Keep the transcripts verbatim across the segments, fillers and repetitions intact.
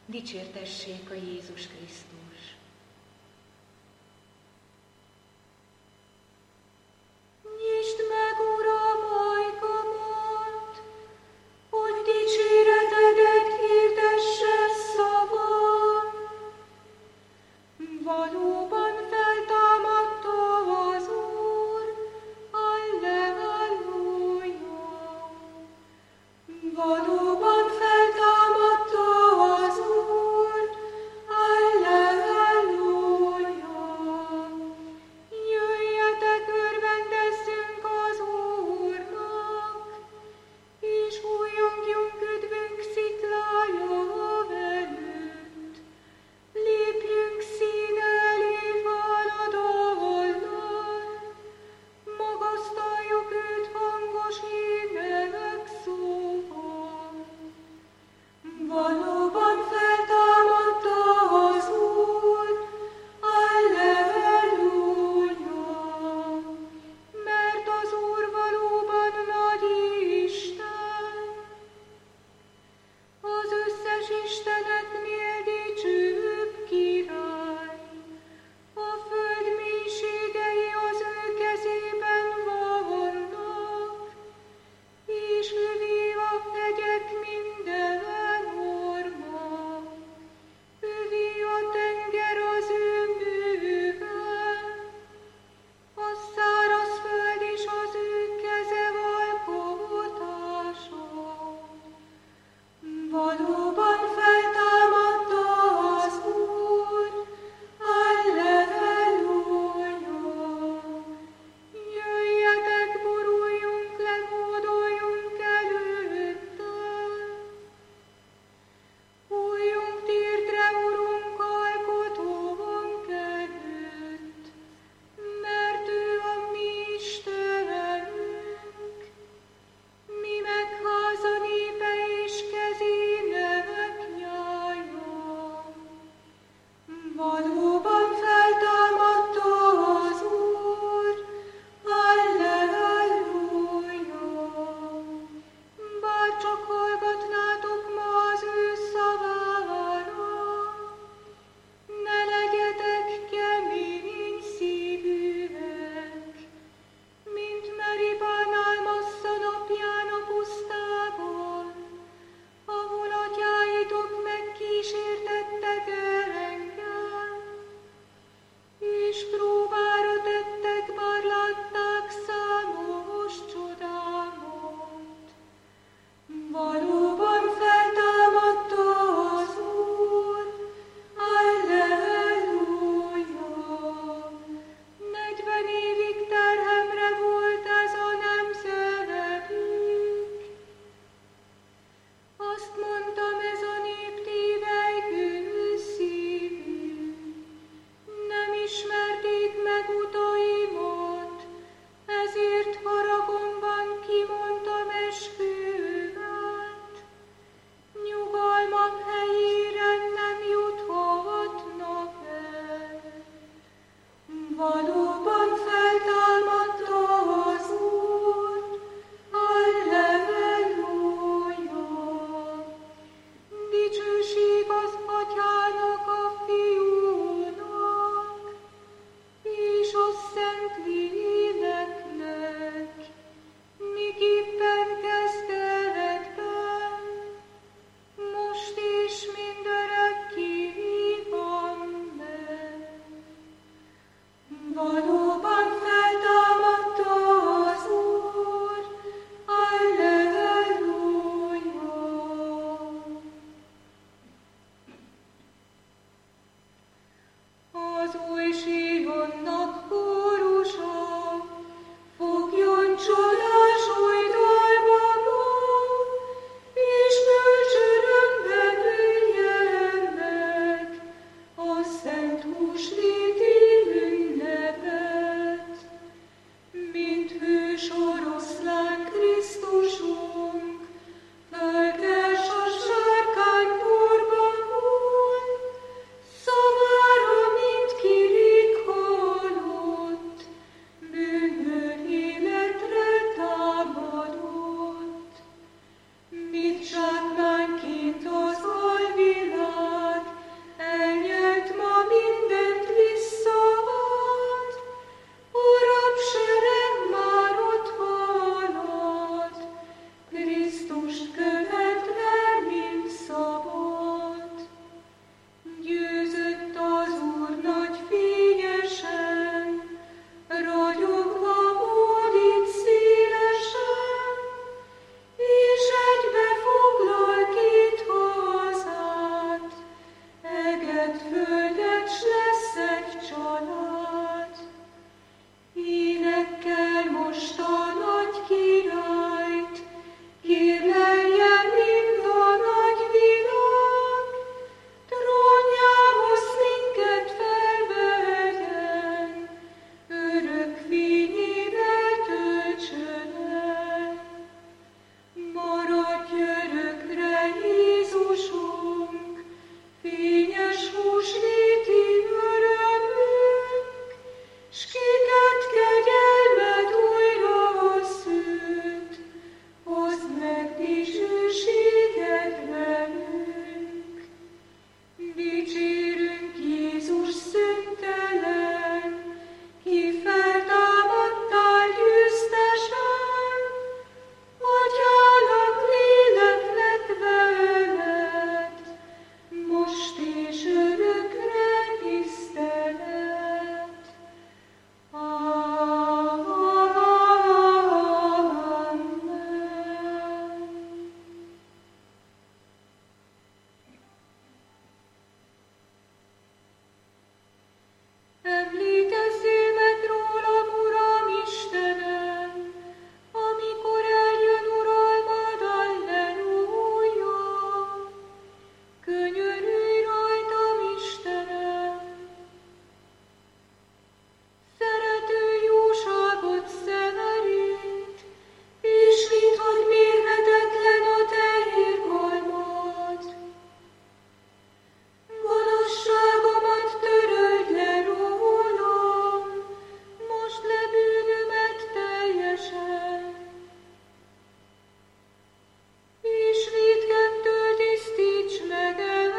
Dicsértessék a Jézus Krisztus! Nyisd meg, Uram, ajkamat, hogy dicséretedet hirdesse szavam. Valóban feltámadta az Úr, Alleluja! Valóban feltámadta az Úr, Alleluja! Jöjjetek, örvendezzünk az Úrnak, és újjongjunk üdvünk sziklája előtt. Lépjünk színe elé váladonnal, magasztaljuk őt hangos ének szóval. Valóban feltámadta az Úr, Alleluja! Mert az Úr valóban nagy Isten, az összes isteneknél dicsőbb király. A föld mélységei az ő kezében vannak, és övé a hegyek minden orma. Övé a tenger az ő műve, a száraz föld és az ő keze alkotása. Valóban feltámad könyörülj rajtam, Istenem! Szerető jóságot szemerít, és mit, hogy mérhetetlen a te irgalmad. Gonoszságomat töröld le rólam, most le bűnömet teljesen. És vétkemtől tisztíts meg el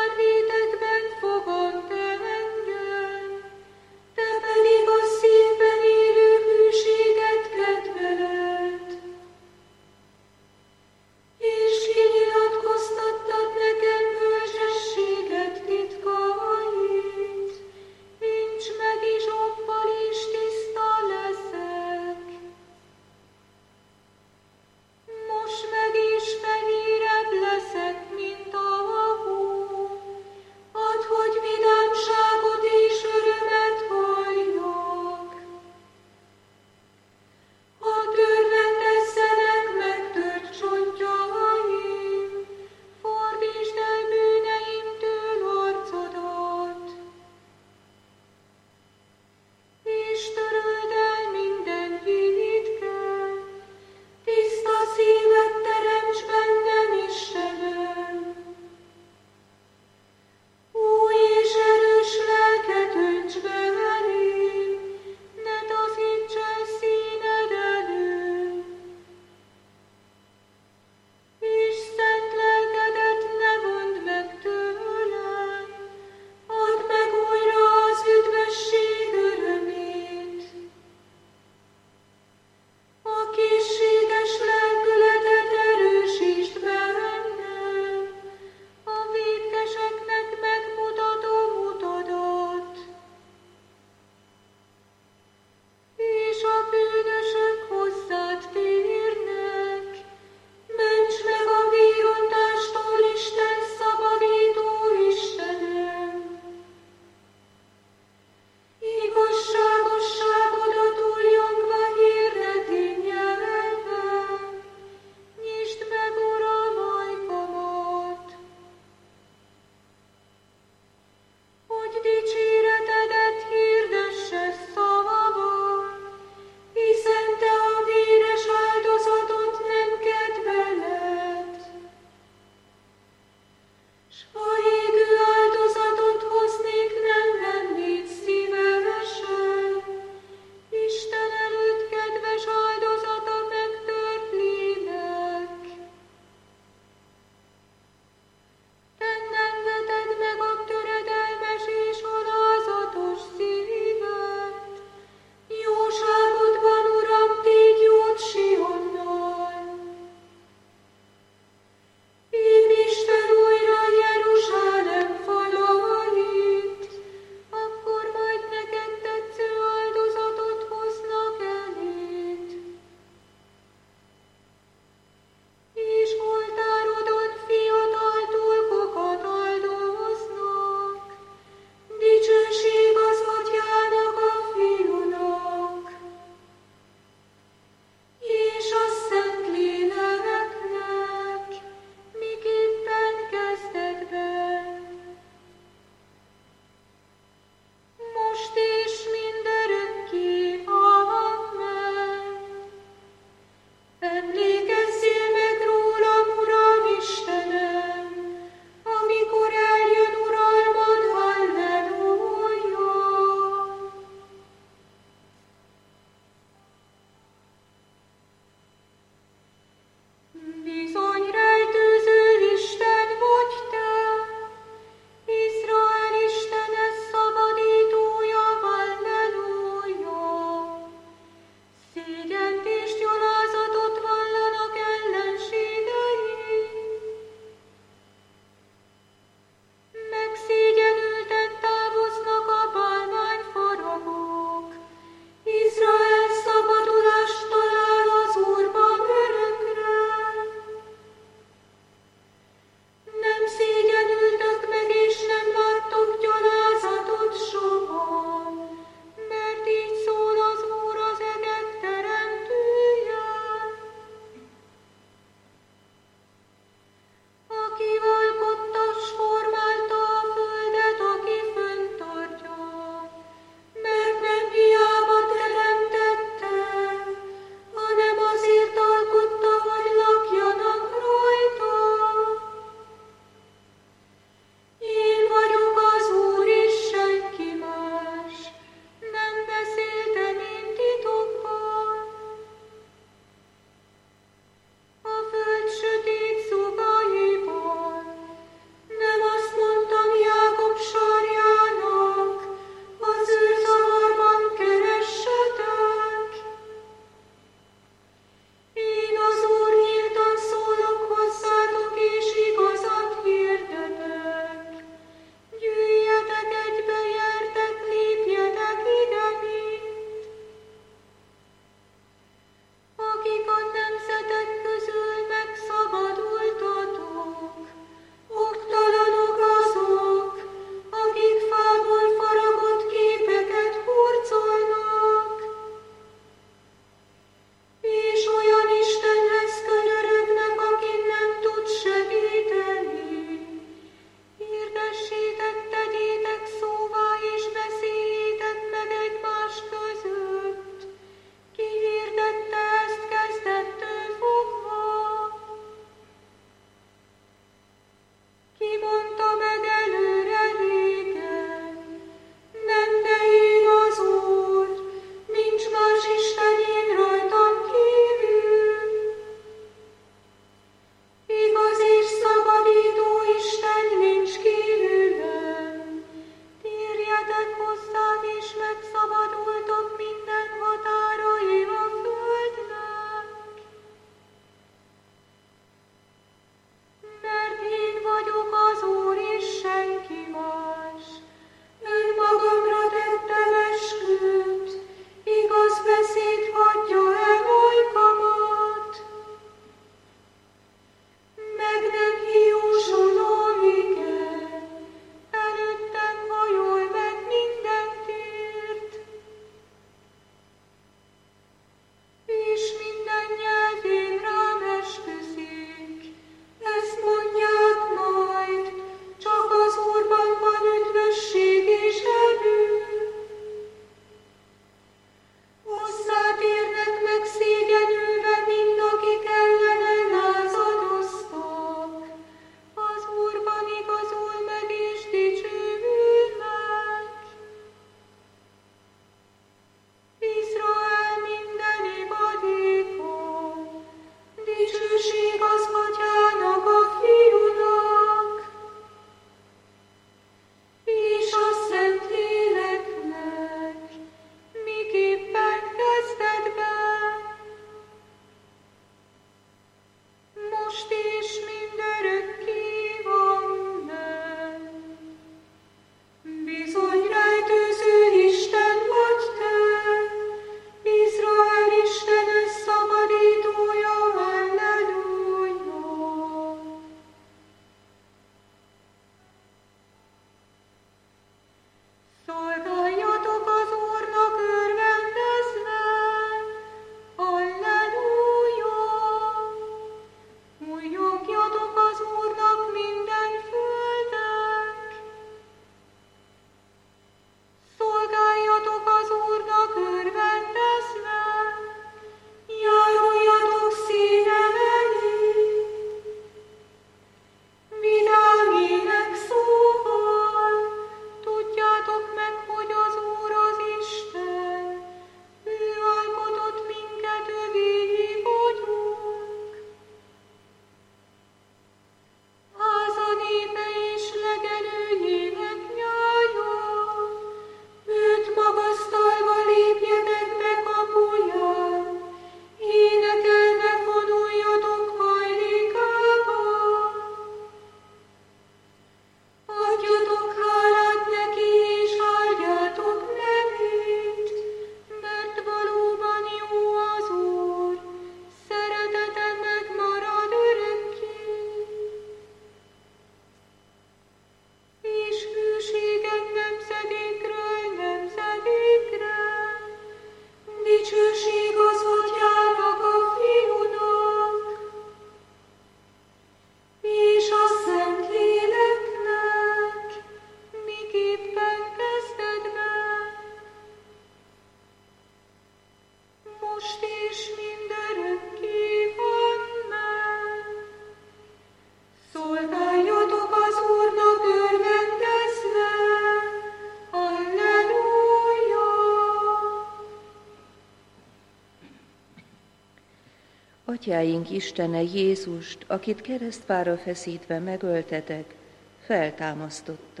Atyáink Istene, Jézust, akit keresztfára feszítve megöltetek, feltámasztotta.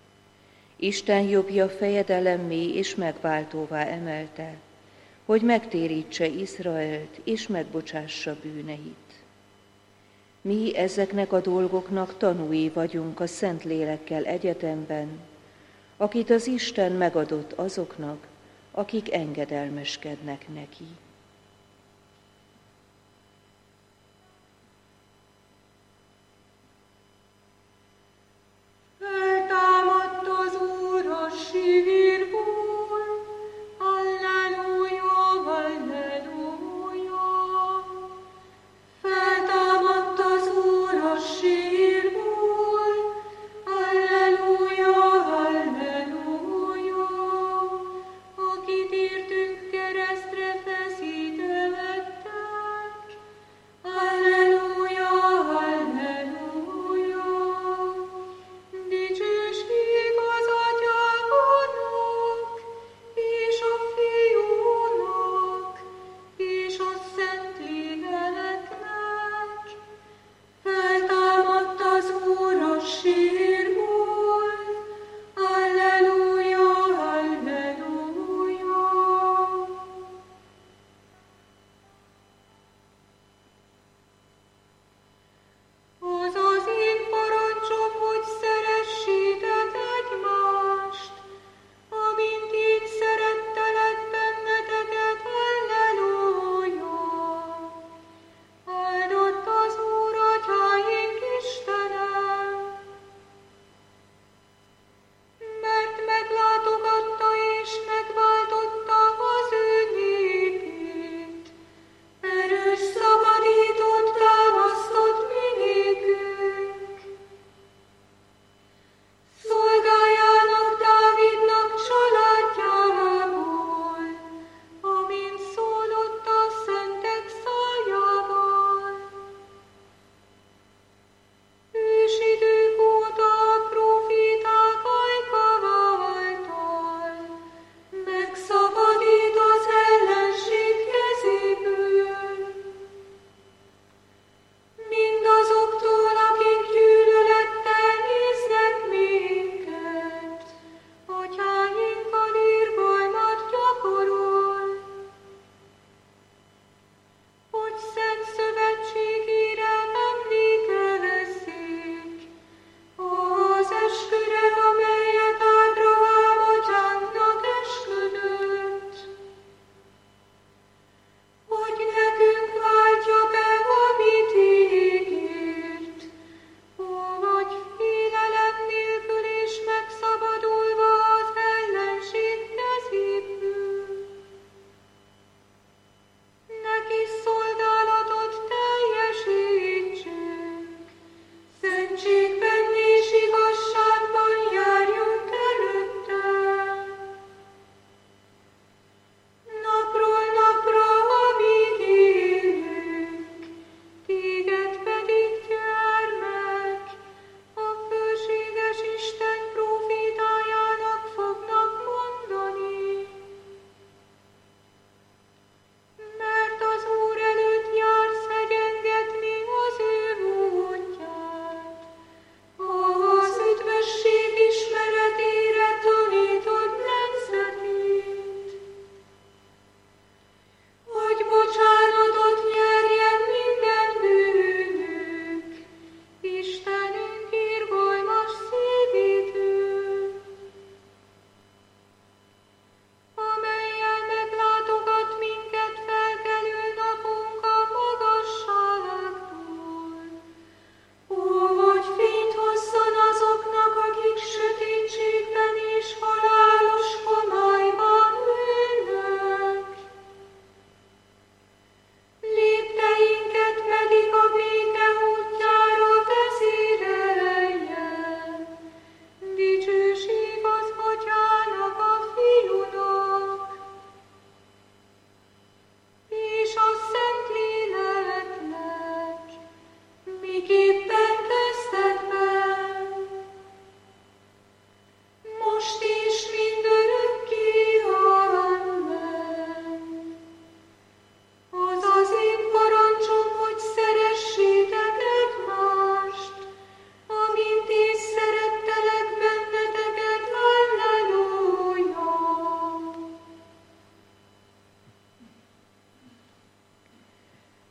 Isten jobbja fejedelemmé és megváltóvá emelte, hogy megtérítse Izraelt és megbocsássa bűneit. Mi ezeknek a dolgoknak tanúi vagyunk a Szentlélekkel egyetemben, akit az Isten megadott azoknak, akik engedelmeskednek neki. Keresztre feszít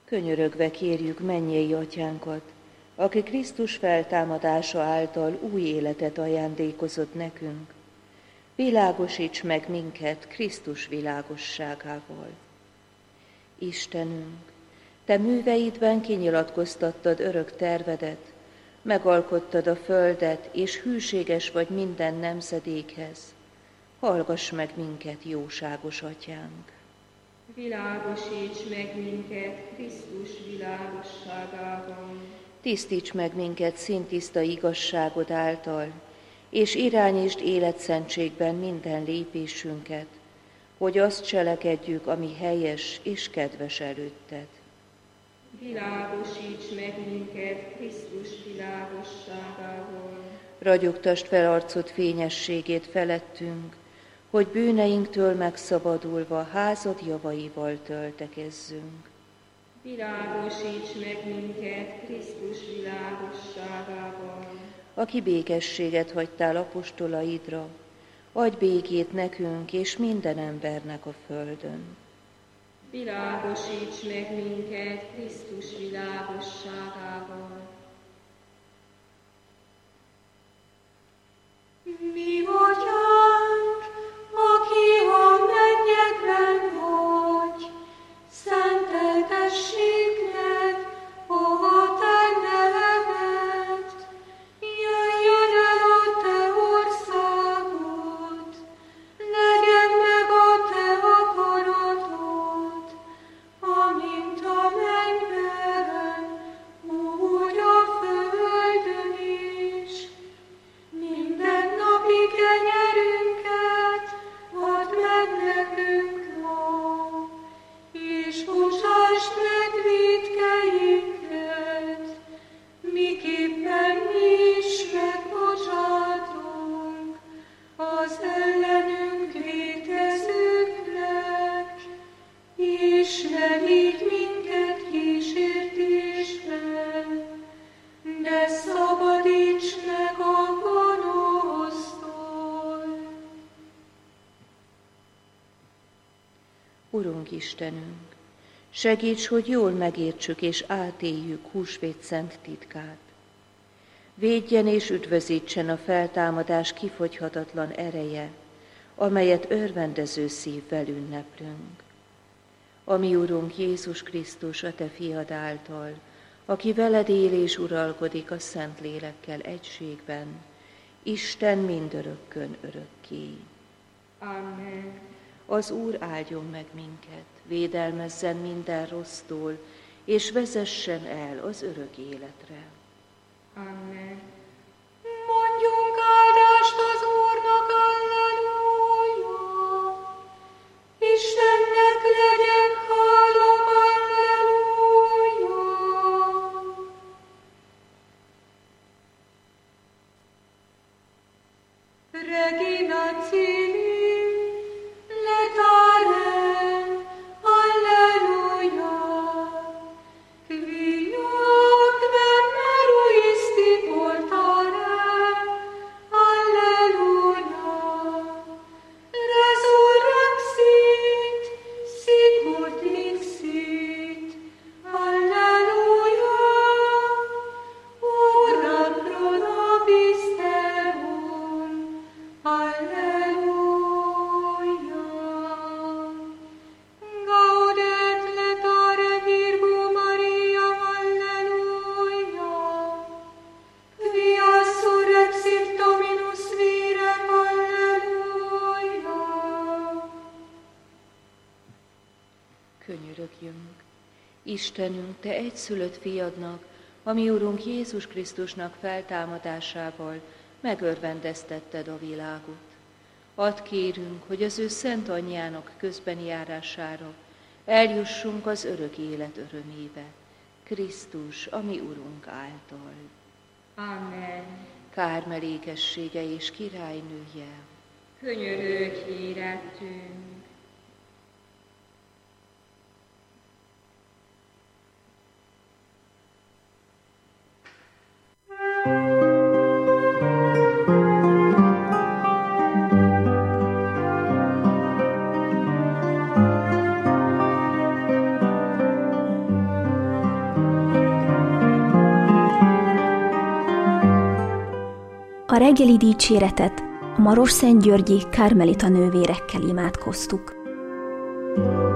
Könyörögve kérjük mennyei atyánkat, aki Krisztus feltámadása által új életet ajándékozott nekünk, világosíts meg minket Krisztus világosságával. Istenünk, Te műveidben kinyilatkoztattad örök tervedet, megalkottad a földet, és hűséges vagy minden nemzedékhez. Hallgass meg minket, jóságos atyánk! Világosíts meg minket Krisztus világosságában. Tisztíts meg minket színtiszta igazságod által, és irányítsd életszentségben minden lépésünket, hogy azt cselekedjük, ami helyes és kedves előtted. Világosíts meg minket Krisztus világosságával. Ragyogtasd fel arcod fényességét felettünk, hogy bűneinktől megszabadulva házad javaival töltekezzünk. Világosíts meg minket Krisztus világosságával. Aki békességet hagytál apostolaidra, adj békét nekünk és minden embernek a földön. Világosíts meg minket Krisztus világosságával. Mi atyánk, aki a mennyekben vagy, szenteltessék meg a te neved, jöjjön el a te országod, legyen meg a te akaratod, amint a mennyben, úgy a földön is. Minden napi kenyerünket add meg nekünk ma, és bocsásd meg vétkeinket, miképpen mi is megbocsátunk az ellenünk vétkezőknek, és ne vigy minket kísértésbe, de szabadíts meg a gonosztól. Urunk Istenünk, segíts, hogy jól megértsük és átéljük húsvét szent titkát. Védjen és üdvözítsen a feltámadás kifogyhatatlan ereje, amelyet örvendező szívvel ünneplünk. A mi Urunk Jézus Krisztus, a Te fiad által, aki veled él és uralkodik a Szent Lélekkel egységben, Isten mindörökkön örökké. Amen. Az Úr áldjon meg minket, védelmezzen minden rossztól, és vezessen el az örök életre. Amen. Mondjunk áldást az Úrnak, alleluja! Istennek legyen hála, alleluja! Regina Cili, letare, alleluia! Quiac memoruisti portare, alleluia! Resurrexit, sicut dixit, alleluia! Ora pro nobis Deum, alleluia! Gaudet letare Virgo Maria, alleluia! Quia surrexit Dominus virem, alleluia! Könyörögjünk! Istenünk, Te egyszülött fiadnak, a mi Urunk Jézus Krisztusnak feltámadásával megörvendeztetted a világot. Add kérünk, hogy az ő szent anyjának közbeni járására eljussunk az örök élet örömébe, Krisztus, a mi Urunk által. Amen. Kármelékessége és királynője, Könyörögj érettünk. A reggeli dicséretet a Marosszentgyörgyi Kármelita nővérekkel imádkoztuk.